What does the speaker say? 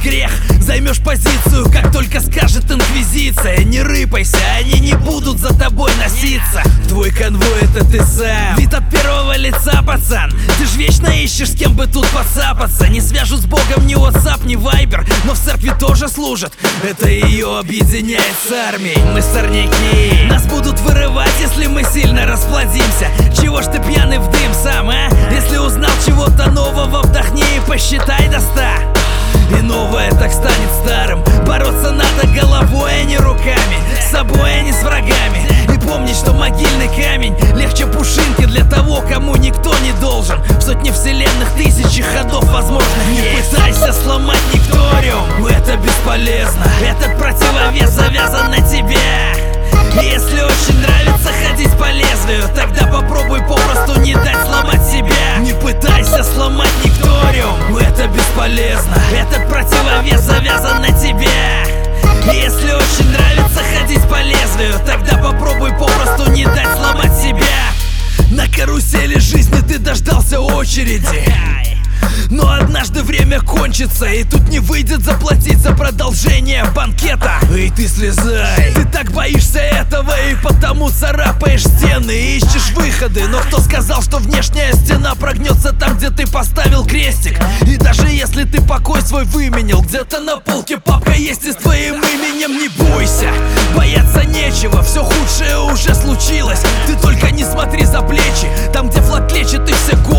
грех. Займешь позицию, как только скажет инквизиция. Не рыпайся, они не будут за тобой носиться. Твой конвой — это ты сам. Вид от первого лица, пацан. Ты ж вечно ищешь, с кем бы тут подцапаться. Не свяжут с Богом ни WhatsApp, ни Viber, но в церкви тоже служат. Это ее объединяет с армией. Мы сорняки, нас будут вырывать, если мы сильно расплодимся. Чего ж ты пьяный в дым сам, а? Если узнал чего-то нового, вдохни и посчитай до 100. И новое так станет старым. Бороться надо головой, а не руками. С собой, а не с врагами. И помни, что могильный камень легче пушинки для того, кому никто не должен. В сотне вселенных, тысячи ходов возможных. Не пытайся сломать Никториум, это бесполезно. Этот противовес завязан на тебя. И если очень нравится ходить по лезвию, тогда попробуй попросту не дать сломать себя. Не пытайся сломать Никториум, это бесполезно. Этот противовес завязан на тебя. И если очень нравится ходить по лезвию, тогда попробуй попросту не дать сломать себя. На карусели жизни ты дождался очереди, но однажды время кончится, и тут не выйдет заплатить за продолжение банкета. И ты слезай. Ты так боишься этого, и потому царапаешь стены и ищешь выходы. Но кто сказал, что внешняя стена прогнется там, где ты поставил крестик? И даже если ты покой свой выменил, где-то на полке папка есть и с твоим именем. Не бойся, бояться нечего, все худшее уже случилось. Ты только не смотри за плечи, там где флаг лечит и все годы.